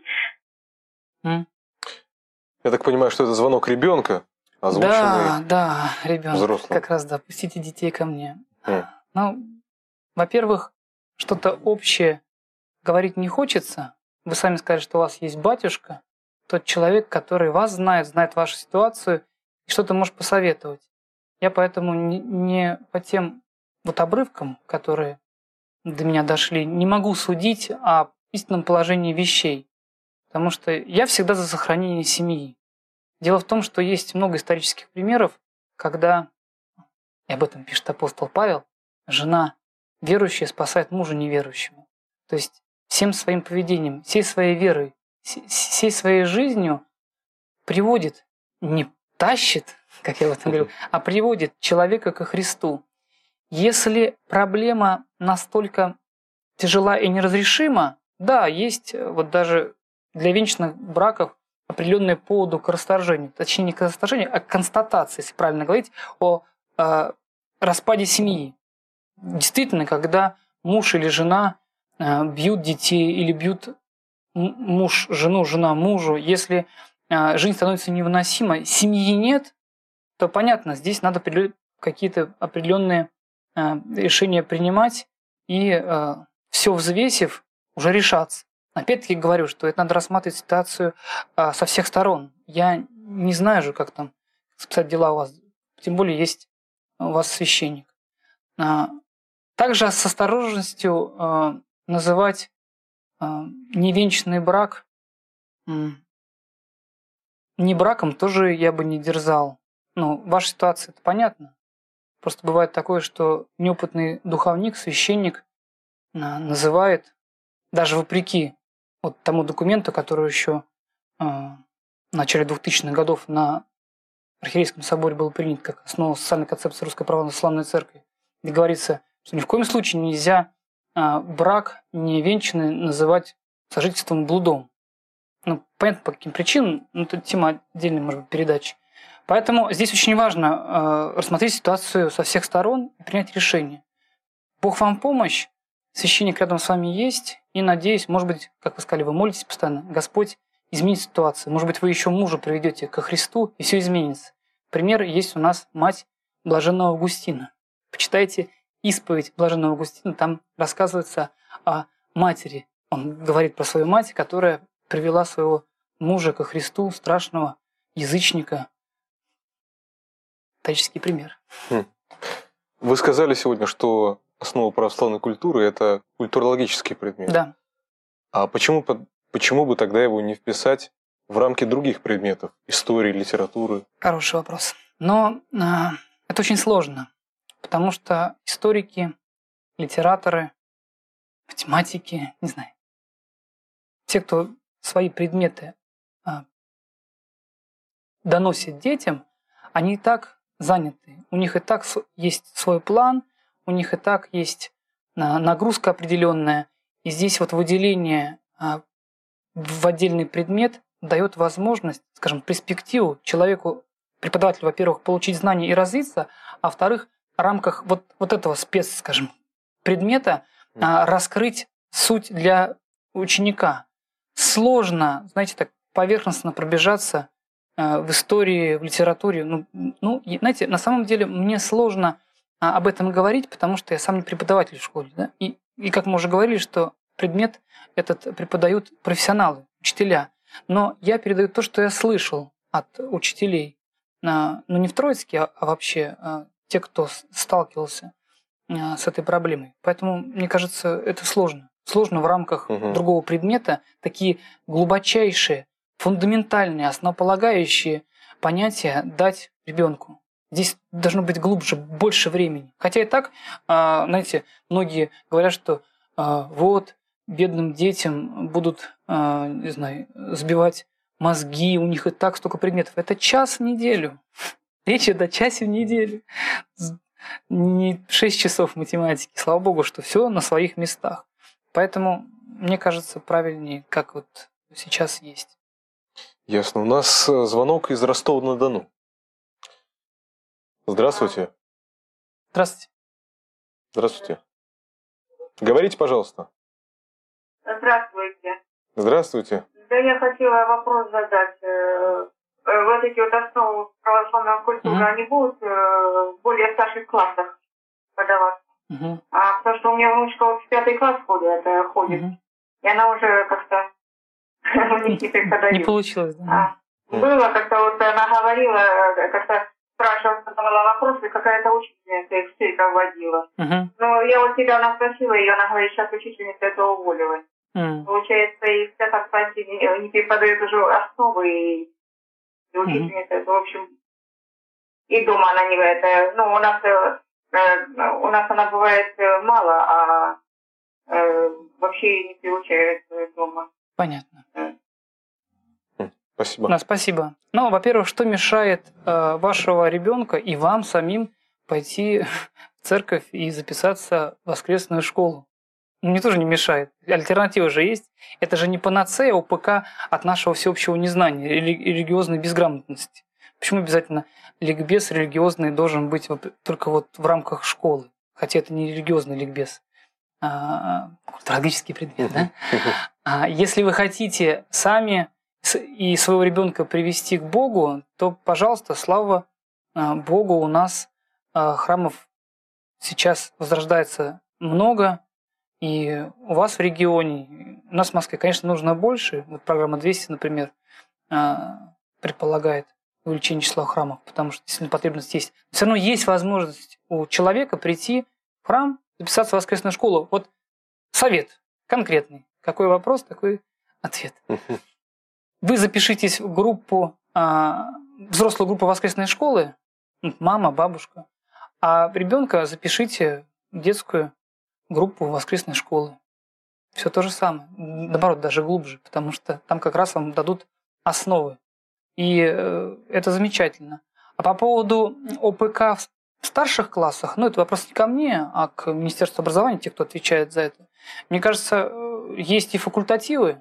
Я так понимаю, что это звонок ребенка, озвученный Да, ребенок. Взрослым. Как раз, да, пустите детей ко мне. Ну, во-первых, что-то общее говорить не хочется. Вы сами сказали, что у вас есть батюшка, тот человек, который вас знает вашу ситуацию и что-то может посоветовать. Я поэтому не по тем вот обрывкам, которые до меня дошли, не могу судить о истинном положении вещей. Потому что я всегда за сохранение семьи. Дело в том, что есть много исторических примеров, когда, и об этом пишет апостол Павел, жена верующая спасает мужа неверующего. То есть всем своим поведением, всей своей верой, всей своей жизнью приводит, не тащит, как я в этом говорю, а приводит человека ко Христу. Если проблема настолько тяжела и неразрешима, да, есть вот даже для венчанных браков определенные поводы к расторжению. Точнее, не к расторжению, а к констатации, если правильно говорить, о распаде семьи. Действительно, когда муж или жена бьют детей или бьют муж жену, жена мужу, если жизнь становится невыносимой, семьи нет, то понятно, здесь надо какие-то определенные решения принимать и все взвесив, уже решаться. Опять-таки говорю, что это надо рассматривать ситуацию со всех сторон. Я не знаю же, как там обстоят дела у вас. Тем более есть у вас священник. Также с осторожностью называть невенчанный брак не браком тоже я бы не дерзал. Ну, ваша ситуация, это понятно. Просто бывает такое, что неопытный духовник, священник называет, даже вопреки вот тому документу, который еще в начале 2000-х годов на Архиерейском соборе был принят как основа социальной концепции Русской Православной Церкви, где говорится, что ни в коем случае нельзя брак невенчанный называть сожительством блудом. Ну, понятно, по каким причинам, но это тема отдельной, может быть, передачи. Поэтому здесь очень важно рассмотреть ситуацию со всех сторон и принять решение. Бог вам помощь, священник рядом с вами есть, и, надеюсь, может быть, как вы сказали, вы молитесь постоянно, Господь изменит ситуацию. Может быть, вы еще мужа приведете ко Христу, и все изменится. Пример есть у нас мать блаженного Августина. Почитайте исповедь блаженного Августина, там рассказывается о матери. Он говорит про свою мать, которая привела своего мужа ко Христу, страшного язычника, католический пример. Вы сказали сегодня, что основа православной культуры – это культурологический предмет. Да. А почему бы тогда его не вписать в рамки других предметов? Истории, литературы? Хороший вопрос. Но это очень сложно, потому что историки, литераторы, математики, не знаю, те, кто свои предметы доносит детям, они и так заняты. У них и так есть свой план, у них и так есть нагрузка определенная. И здесь вот выделение в отдельный предмет дает возможность, скажем, перспективу человеку, преподавателю, во-первых, получить знания и развиться, а во-вторых, в рамках вот этого скажем, предмета раскрыть суть для ученика. Сложно, знаете, так поверхностно пробежаться в истории, в литературе. Знаете, на самом деле мне сложно об этом говорить, потому что я сам не преподаватель в школе. Да? И как мы уже говорили, что предмет этот преподают профессионалы, учителя. Но я передаю то, что я слышал от учителей. Не в Троицке, а вообще те, кто сталкивался с этой проблемой. Поэтому, мне кажется, это сложно. Сложно в рамках другого предмета такие глубочайшие, фундаментальные, основополагающие понятия дать ребенку. Здесь должно быть глубже, больше времени. Хотя и так, знаете, многие говорят, что бедным детям будут, не знаю, сбивать мозги, у них и так столько предметов. Это час в неделю. Речь идет о часе в неделю. Не 6 часов математики. Слава богу, что все на своих местах. Поэтому, мне кажется, правильнее, как вот сейчас есть. Ясно. У нас звонок из Ростова-на-Дону. Здравствуйте. Здравствуйте. Здравствуйте. Говорите, пожалуйста. Здравствуйте. Здравствуйте. Да, я хотела вопрос задать. Вот эти вот основы православной культуры, они будут в более старших классах подаваться? Потому что у меня внучка вот в 5 класс ходит, и она уже как-то у них не преподает. Не получилось, да? Было как-то вот она говорила, как-то спрашивала, задавала вопросы, какая-то учительница их в церковь водила. Но я вот тебя она спросила, и она говорит, сейчас учительница это уволилась. Получается, и в 5 классе не преподают уже основы, и учительница, это, в общем, и дома она не это. У нас она бывает мало, а вообще не приучают дома. Понятно. Спасибо. Да, спасибо. Во-первых, что мешает вашего ребенка и вам самим пойти в церковь и записаться в воскресную школу? Мне тоже не мешает. Альтернатива же есть. Это же не панацея ОПК от нашего всеобщего незнания, религиозной безграмотности. Почему обязательно ликбез религиозный должен быть только вот в рамках школы? Хотя это не религиозный ликбез, а культурологический предмет. Да? Если вы хотите сами и своего ребенка привести к Богу, то, пожалуйста, слава Богу, у нас храмов сейчас возрождается много, и у вас в регионе, у нас в Москве, конечно, нужно больше. Вот программа 200, например, предполагает увеличение числа храмов, потому что действительно потребность есть. Но все равно есть возможность у человека прийти в храм, записаться в воскресную школу. Вот совет конкретный. Какой вопрос, такой ответ. Вы запишитесь в группу, взрослую группу воскресной школы, мама, бабушка, а ребенка запишите в детскую группу воскресной школы. Все то же самое. Наоборот, даже глубже, потому что там как раз вам дадут основы. И это замечательно. А по поводу ОПК в старших классах, это вопрос не ко мне, а к Министерству образования, те, кто отвечает за это. Мне кажется, есть и факультативы,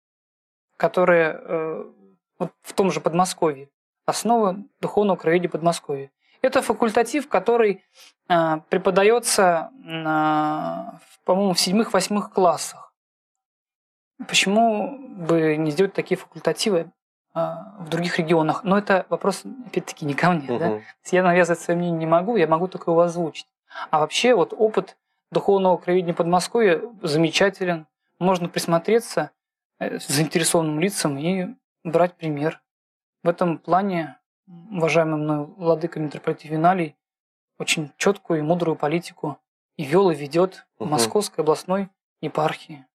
которые в том же Подмосковье, основы духовного краеведения Подмосковья. Это факультатив, который преподается, по-моему, в 7-8 классах. Почему бы не сделать такие факультативы в других регионах? Но это вопрос, опять-таки, не ко мне. Да? Я навязывать свое мнение не могу, я могу только его озвучить. А вообще опыт духовного краеведения Подмосковья замечателен. Можно присмотреться с заинтересованным лицам и брать пример. В этом плане уважаемый мной владыка митрополит Ювеналий очень четкую и мудрую политику и вел, и ведет в Московской областной епархии.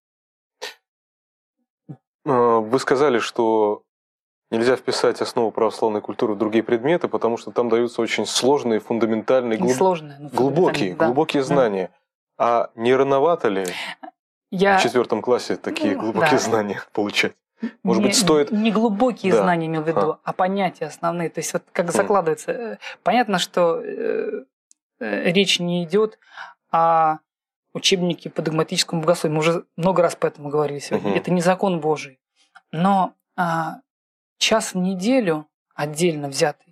Вы сказали, что нельзя вписать основу православной культуры в другие предметы, потому что там даются очень сложные, фундаментальные, глубокие знания. А не рановато ли в 4 классе такие глубокие знания получать? Может быть, стоит... Не глубокие знания имел в виду, а понятия основные. То есть вот как закладывается. Понятно, что речь не идет о учебнике по догматическому богословию. Мы уже много раз по этому говорили сегодня. Это не закон Божий. Но час в неделю отдельно взятый,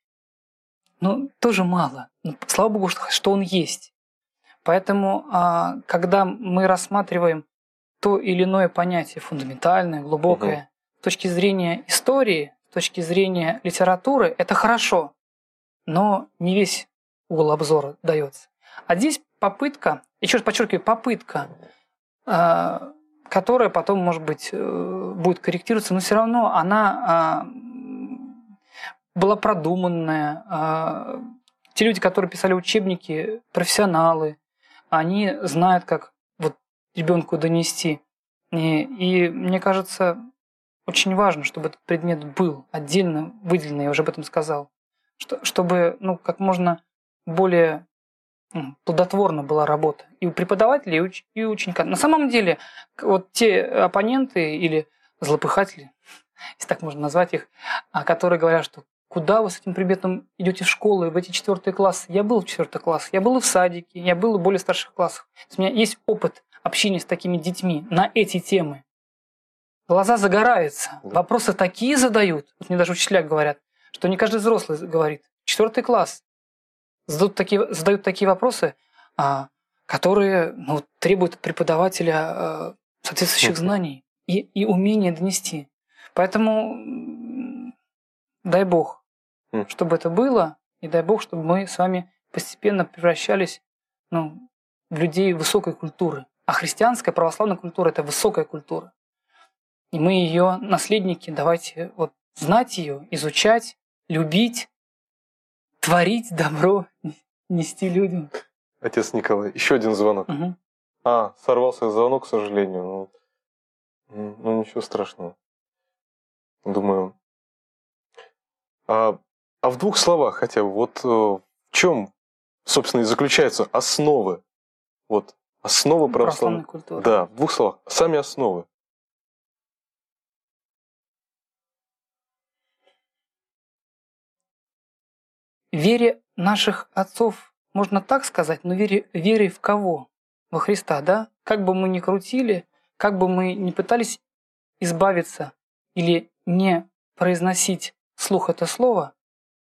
тоже мало. Слава Богу, что он есть. Поэтому, когда мы рассматриваем то или иное понятие фундаментальное, глубокое, с точки зрения истории, с точки зрения литературы, это хорошо, но не весь угол обзора дается. А здесь попытка, еще раз подчеркиваю, попытка, которая потом, может быть, будет корректироваться, но все равно она была продуманная. Те люди, которые писали учебники, профессионалы, они знают, как вот ребенку донести. И мне кажется, очень важно, чтобы этот предмет был отдельно выделен, я уже об этом сказал, чтобы как можно более плодотворна была работа и у преподавателей, и у ученика. На самом деле, вот те оппоненты или злопыхатели, если так можно назвать их, которые говорят, что куда вы с этим предметом идете в школу, в эти 4 классы? Я был в 4 классе, я был и в садике, я был и в более старших классах. У меня есть опыт общения с такими детьми на эти темы. Глаза загораются, вопросы такие задают, вот мне даже учителя говорят, что не каждый взрослый говорит. 4 класс. Задают такие вопросы, которые требуют от преподавателя соответствующих знаний и умения донести. Поэтому дай Бог, чтобы это было, и дай Бог, чтобы мы с вами постепенно превращались в людей высокой культуры. А христианская православная культура – это высокая культура. И мы ее наследники, давайте знать ее, изучать, любить, творить добро, нести людям. Отец Николай, еще один звонок. Сорвался звонок, к сожалению. Ничего страшного. Думаю. А в 2 словах хотя бы, в чем, собственно, и заключаются основы? Основы православной культуры. Да, в 2 словах. Сами основы. Вере наших отцов, можно так сказать, но вере в кого? Во Христа, да? Как бы мы ни крутили, как бы мы ни пытались избавиться или не произносить вслух это слово,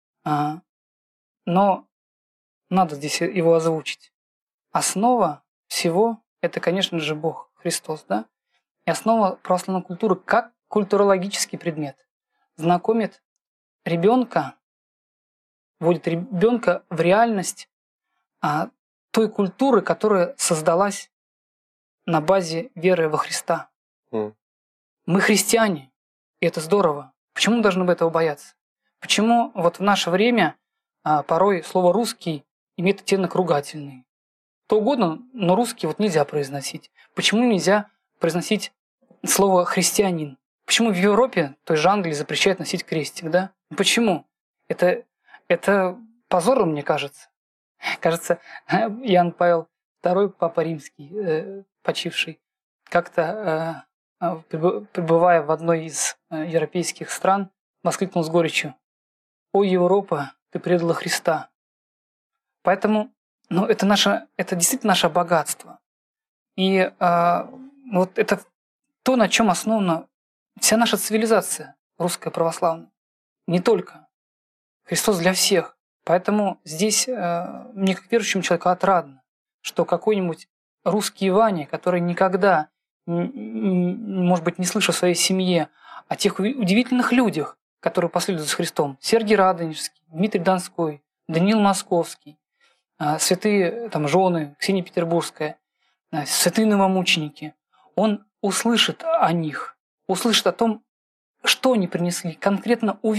но надо здесь его озвучить. Основа всего – это, конечно же, Бог, Христос, да? И основа православной культуры как культурологический предмет знакомит ребенка, вводит ребенка в реальность той культуры, которая создалась на базе веры во Христа. Мы христиане, и это здорово. Почему мы должны этого бояться? Почему в наше время порой слово «русский» имеет оттенок ругательный? То угодно, но русский нельзя произносить. Почему нельзя произносить слово «христианин»? Почему в Европе, той же Англии, запрещают носить крестик, да? Почему? Это позором, мне кажется. Кажется, Иоанн Павел II, Папа Римский, почивший, как-то, пребывая в одной из европейских стран, воскликнул с горечью: «О, Европа, ты предала Христа!» Поэтому это действительно наше богатство. И это то, на чем основана вся наша цивилизация русская православная. Не только. Христос для всех. Поэтому здесь мне, как верующему человеку, отрадно, что какой-нибудь русский Ваня, который никогда, может быть, не слышал в своей семье о тех удивительных людях, которые последуют за Христом: Сергий Радонежский, Дмитрий Донской, Даниил Московский, святые жены, Ксения Петербургская, святые новомученики, он услышит о них, услышит о том, что они принесли, конкретно увидит,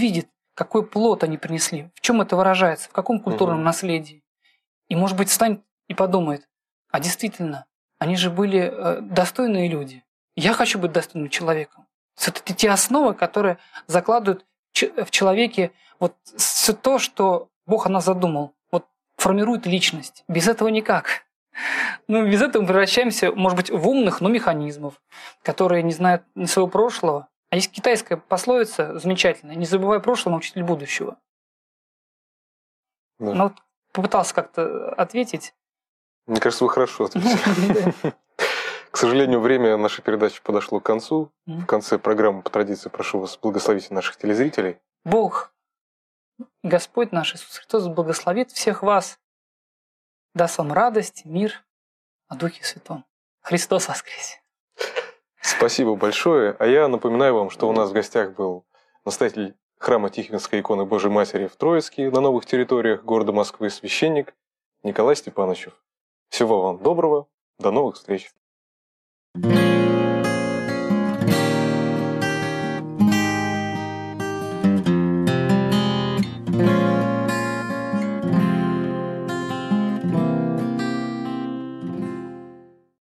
какой плод они принесли, в чем это выражается, в каком культурном наследии. И, может быть, встанет и подумает, а действительно, они же были достойные люди. Я хочу быть достойным человеком. Это те основы, которые закладывают в человеке вот все то, что Бог о нас задумал. Вот формирует личность. Без этого никак. Ну, без этого мы превращаемся, может быть, в умных, но механизмов, которые не знают ни своего прошлого. А есть китайская пословица замечательная: «Не забывай прошлого, учитель будущего». Да. Ну, вот попытался как-то ответить. Мне кажется, вы хорошо ответили. К сожалению, время нашей передачи подошло к концу. В конце программы, по традиции, прошу вас благословить наших телезрителей. Бог, Господь наш Иисус Христос, благословит всех вас, даст вам радость, мир о Духе Святом. Христос воскресе! Спасибо большое. А я напоминаю вам, что у нас в гостях был настоятель храма Тихвинской иконы Божией Матери в Троицке на новых территориях города Москвы, священник Николай Степановичев. Всего вам доброго. До новых встреч.